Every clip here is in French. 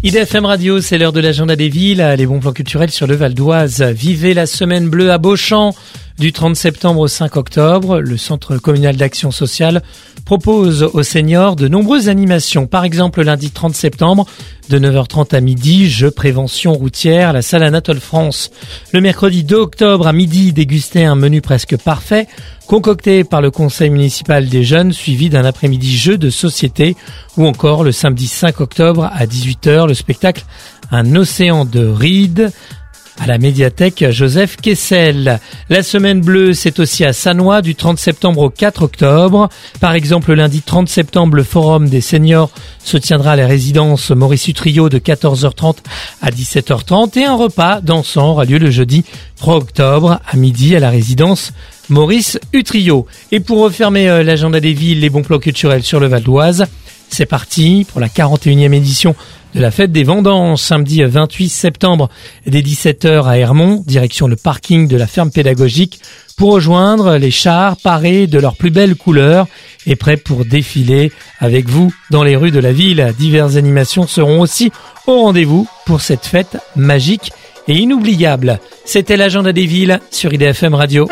IDFM Radio, c'est l'heure de l'agenda des villes, les bons plans culturels sur le Val d'Oise. Vivez la semaine bleue à Beauchamp du 30 septembre au 5 octobre. Le Centre communal d'action sociale propose aux seniors de nombreuses animations. Par exemple, lundi 30 septembre, de 9h30 à midi, jeux prévention routière, la salle Anatole France. Le mercredi 2 octobre à midi, déguster un menu presque parfait, concocté par le conseil municipal des jeunes, suivi d'un après-midi jeu de société. Ou encore le samedi 5 octobre à 18h, le spectacle Un océan de rides à la médiathèque Joseph Kessel. La semaine bleue, c'est aussi à Sannois du 30 septembre au 4 octobre. Par exemple, le lundi 30 septembre, le forum des seniors se tiendra à la résidence Maurice Utrillo de 14h30 à 17h30 et un repas dansant aura lieu le jeudi 3 octobre à midi à la résidence Maurice Utrillo. Et pour refermer l'agenda des villes, les bons plans culturels sur le Val d'Oise, c'est parti pour la 41e édition de la fête des vendanges, samedi 28 septembre dès 17h à Hermont, direction le parking de la ferme pédagogique, pour rejoindre les chars parés de leurs plus belles couleurs et prêts pour défiler avec vous dans les rues de la ville. Diverses animations seront aussi au rendez-vous pour cette fête magique et inoubliable. C'était l'agenda des villes sur IDFM Radio.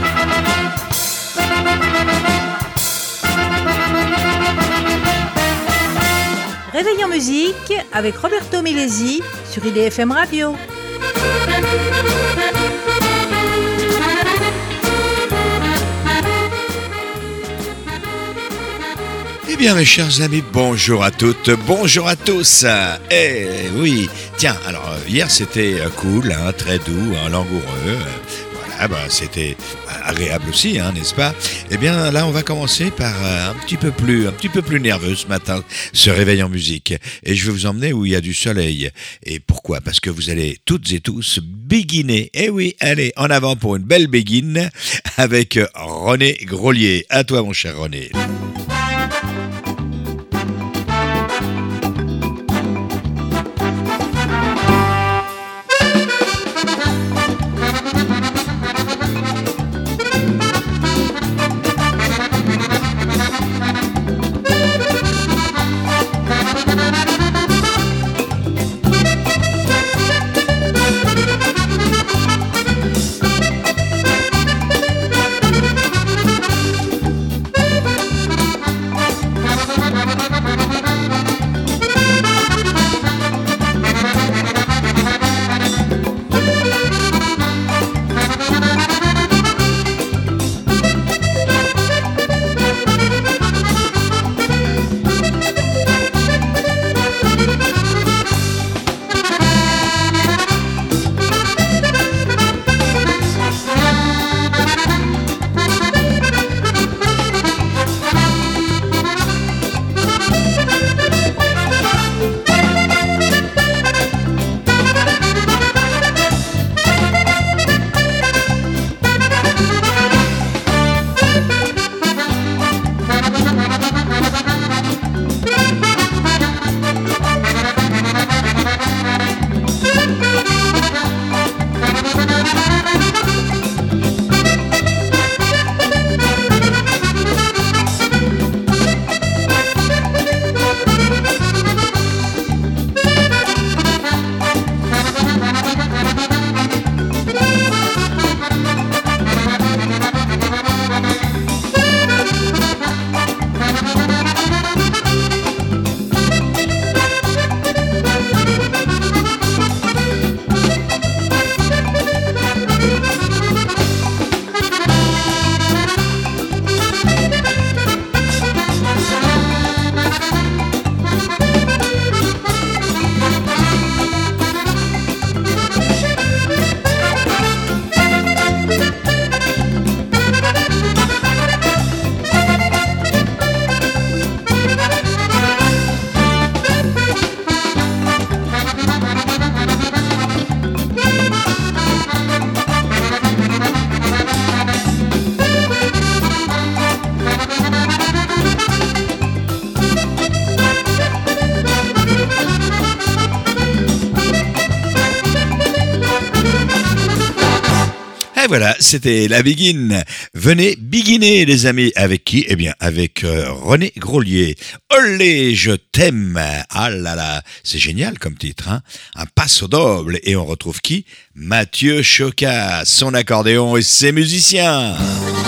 Réveil en musique avec Roberto Milesi sur IDFM Radio. Eh bien mes chers amis, bonjour à toutes, bonjour à tous. Eh oui, tiens, alors hier c'était cool, hein, très doux, hein, langoureux. C'était agréable aussi, n'est-ce pas? Eh bien, là, on va commencer par un petit peu plus nerveux ce matin, ce réveil en musique. Et je vais vous emmener où il y a du soleil. Et pourquoi? Parce que vous allez toutes et tous béguiner. Eh oui, allez, en avant pour une belle béguine avec René Grolier. À toi, mon cher René. Et voilà, c'était la Begin. Venez biguiner les amis. Avec qui? Eh bien avec René Grolier. Olé, je t'aime. Ah là là, c'est génial comme titre, hein. Un passo doble. Et on retrouve qui? Mathieu Chocat, son accordéon et ses musiciens.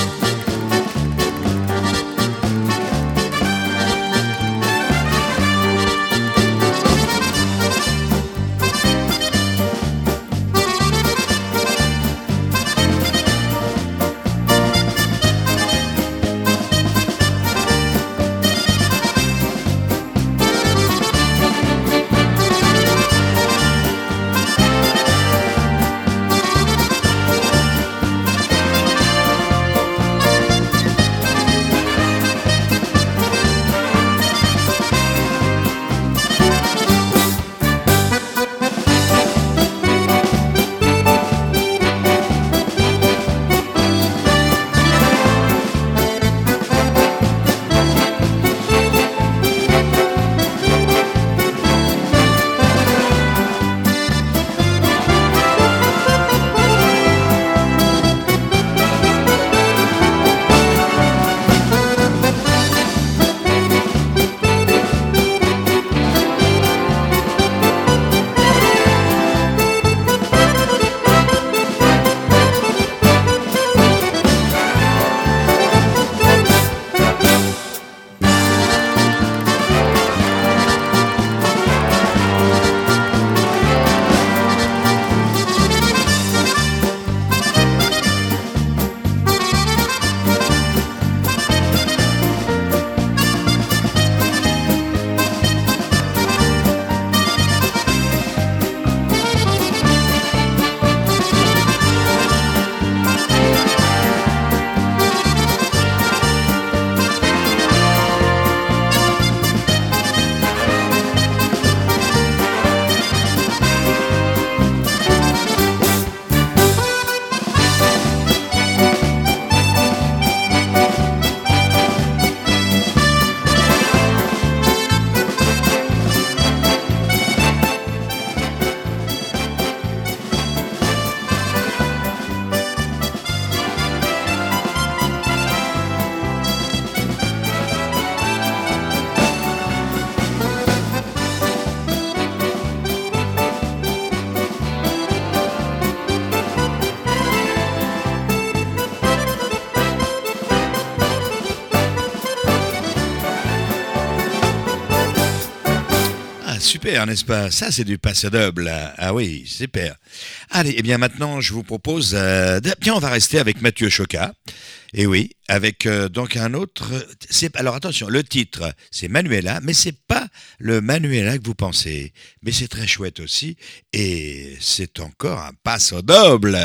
Super, n'est-ce pas? Ça, c'est du passe double. Ah oui, super. Allez, eh bien maintenant, je vous propose... Tiens, on va rester avec Mathieu Chocat. Et oui, avec donc un autre... Alors attention, le titre, c'est Manuela, mais c'est pas le Manuela que vous pensez. Mais c'est très chouette aussi. Et c'est encore un passe double.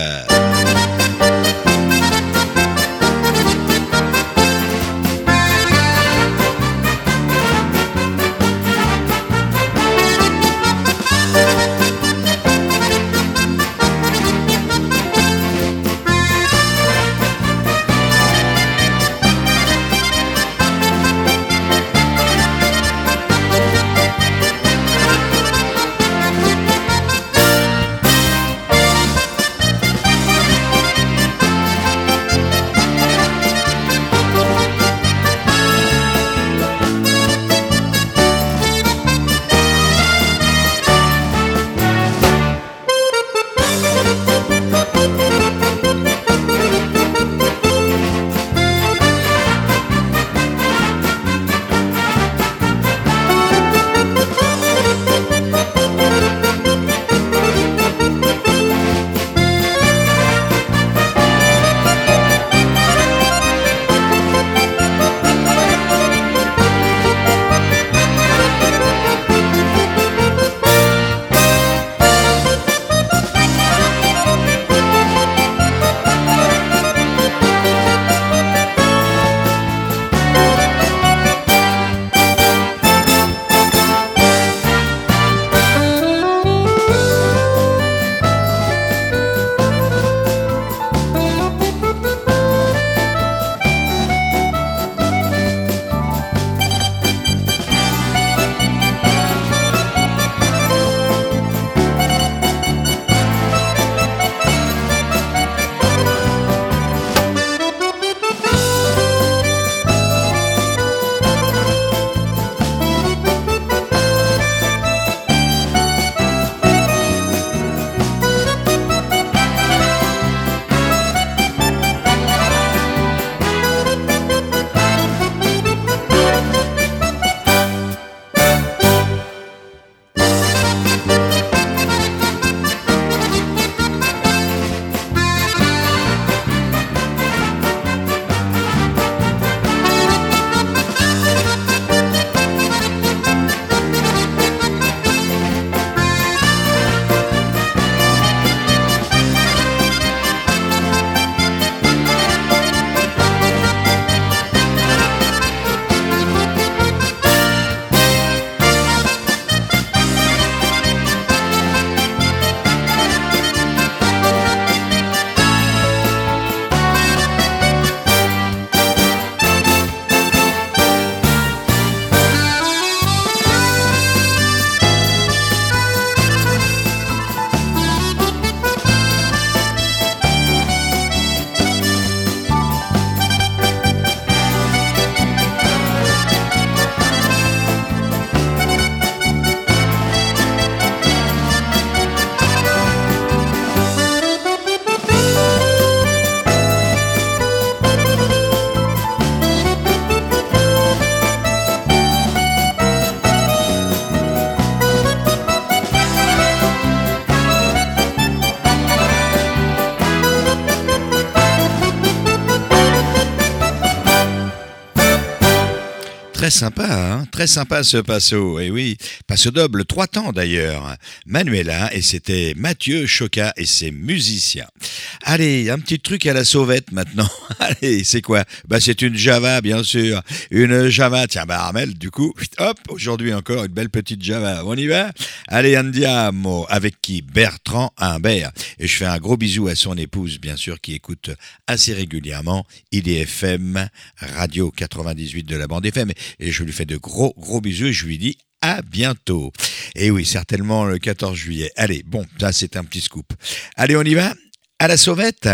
très sympa, hein, très sympa ce passo. Et oui, passo double, 3 temps d'ailleurs. Manuela, et c'était Mathieu Choca et ses musiciens. Allez, un petit truc à la sauvette maintenant. Allez, c'est quoi? Bah, c'est une Java, bien sûr. Une Java. Tiens, bah, Armel, du coup, hop, aujourd'hui encore une belle petite Java. On y va? Allez, andiamo. Avec qui? Bertrand Imbert. Et je fais un gros bisou à son épouse, bien sûr, qui écoute assez régulièrement IDFM Radio 98 de la bande FM. Et je lui fais de gros bisous et je lui dis à bientôt. Et oui, certainement le 14 juillet. Allez, bon, ça c'est un petit scoop. Allez, on y va? À la sauvette!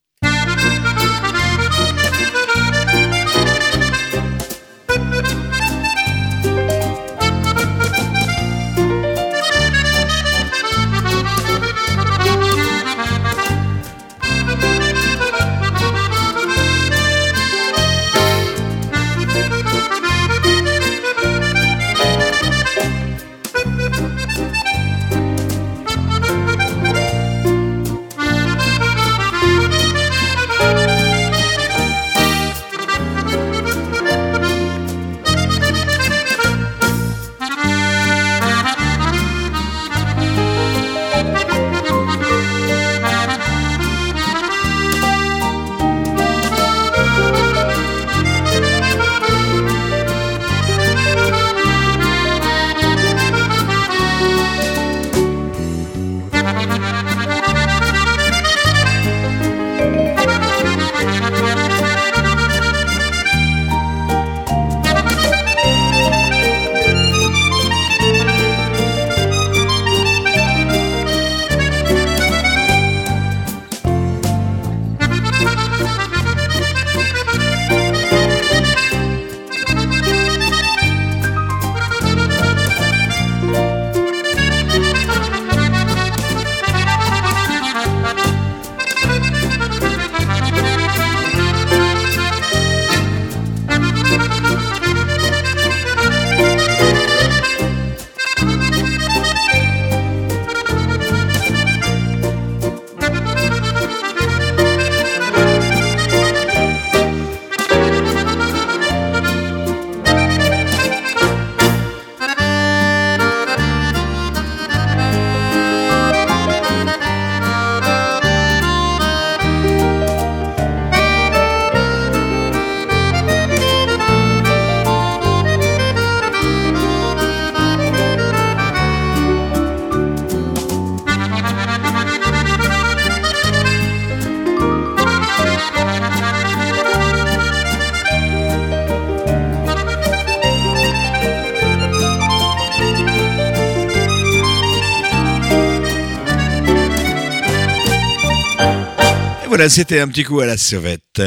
Voilà, c'était un petit coup à la sauvette.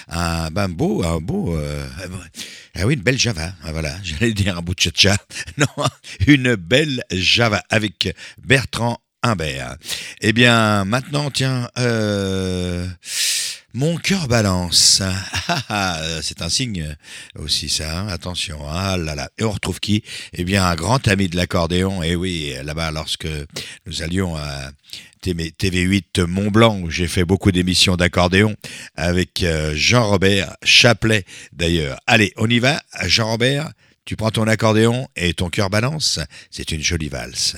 Ah oui, une belle Java. Ah, voilà, j'allais dire un bout de cha-cha. Non, une belle Java avec Bertrand Imbert. Eh bien, maintenant, tiens, mon cœur balance. C'est un signe aussi, ça. Hein, attention. Ah là là. Et on retrouve qui? Eh bien, un grand ami de l'accordéon. Et oui, là-bas, lorsque nous allions à TV8 Mont-Blanc, où j'ai fait beaucoup d'émissions d'accordéon avec Jean-Robert Chaplet, d'ailleurs. Allez, on y va. Jean-Robert, tu prends ton accordéon et ton cœur balance. C'est une jolie valse.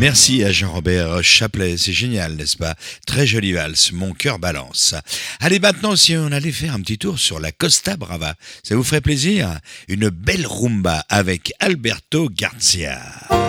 Merci à Jean-Robert Chaplet, c'est génial, n'est-ce pas? Très jolie valse, mon cœur balance. Allez, maintenant, si on allait faire un petit tour sur la Costa Brava, ça vous ferait plaisir? Une belle rumba avec Alberto Garcia.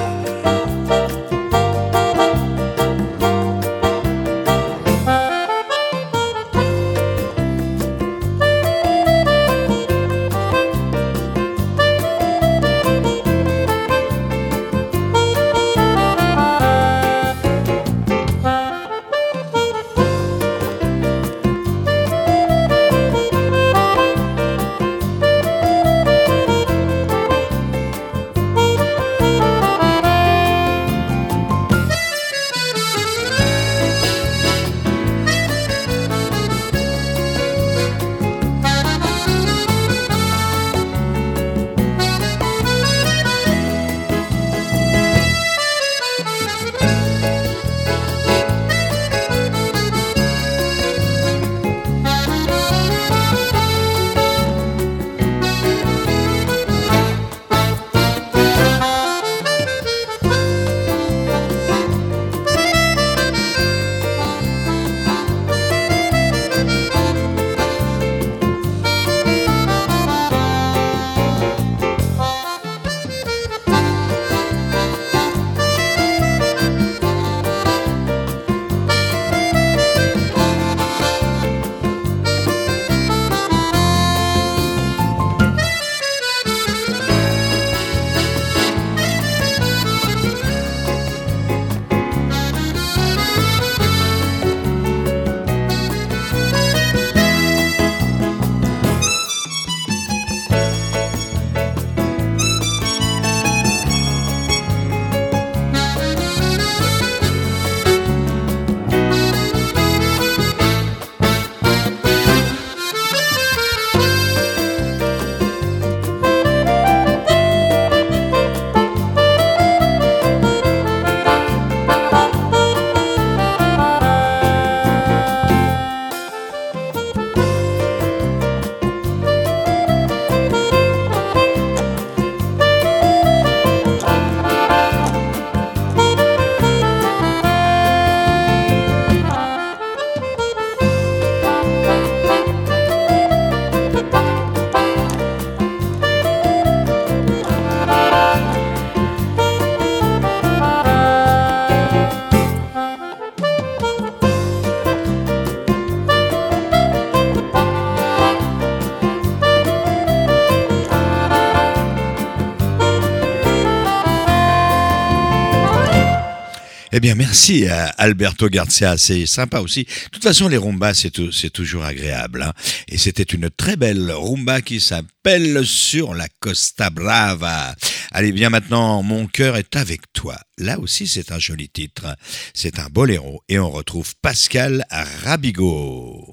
Eh bien, merci à Alberto Garcia, c'est sympa aussi. De toute façon, les rumbas, c'est toujours agréable. Hein. Et c'était une très belle rumba qui s'appelle Sur la Costa Brava. Allez, bien maintenant, Mon cœur est avec toi. Là aussi, c'est un joli titre. C'est un boléro et on retrouve Pascal Rabigo.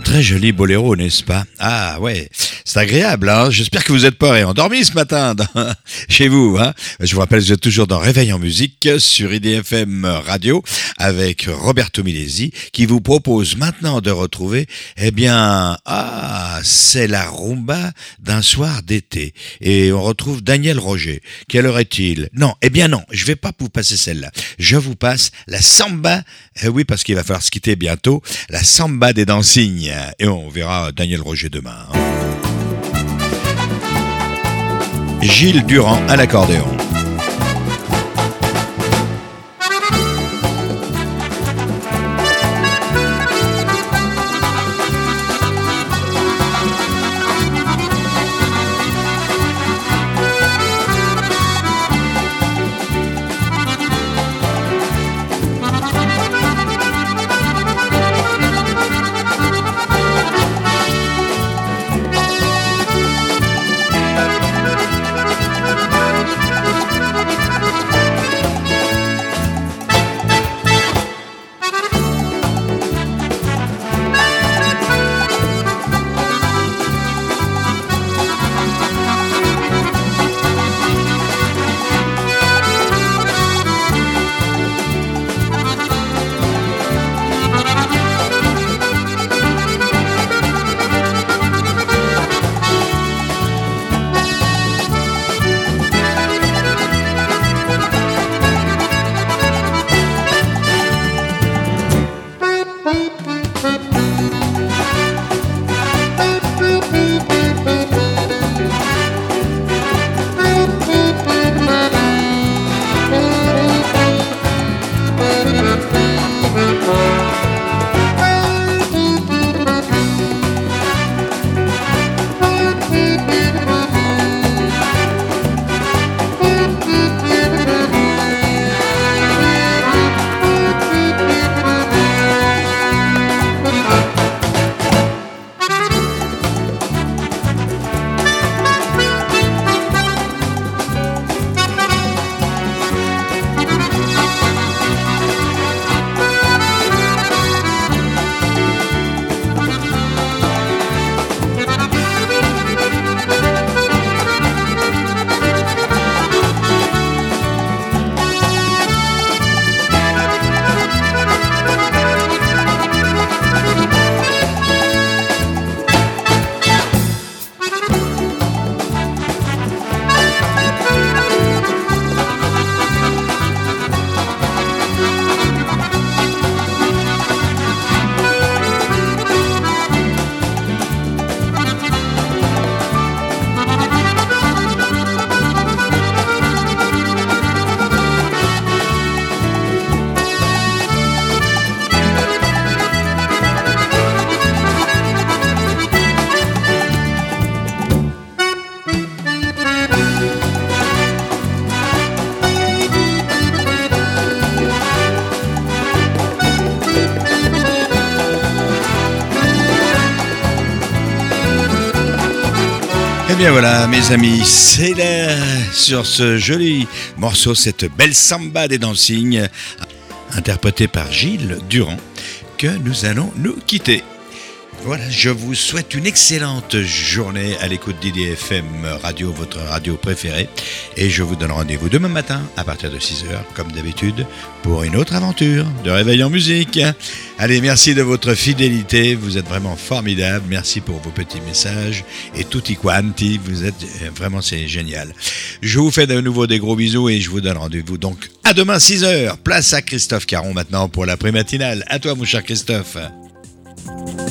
très joli boléro, n'est-ce pas? Ah ouais, c'est agréable, hein. J'espère que vous n'êtes pas endormis ce matin chez vous, hein. Je vous rappelle, vous êtes toujours dans Réveil en musique sur IDFM Radio avec Roberto Milesi qui vous propose maintenant de retrouver, c'est la rumba d'un soir d'été. Et on retrouve Daniel Roger. Quelle heure est-il? Non, non, je vais pas vous passer celle-là. Je vous passe la samba, oui, parce qu'il va falloir se quitter bientôt, la samba des Dancing. Et on verra Daniel Roger demain. Gilles Durand à l'accordéon. Eh bien voilà mes amis, c'est là sur ce joli morceau, cette belle samba des Dancing, interprétée par Gilles Durand, que nous allons nous quitter. Voilà, je vous souhaite une excellente journée à l'écoute d'IDFM Radio, votre radio préférée. Et je vous donne rendez-vous demain matin à partir de 6h, comme d'habitude, pour une autre aventure de Réveil en musique. Allez, merci de votre fidélité, vous êtes vraiment formidables. Merci pour vos petits messages et tutti quanti, vous êtes vraiment, c'est génial. Je vous fais de nouveau des gros bisous et je vous donne rendez-vous donc à demain 6h. Place à Christophe Caron maintenant pour la pré-matinale. À toi mon cher Christophe.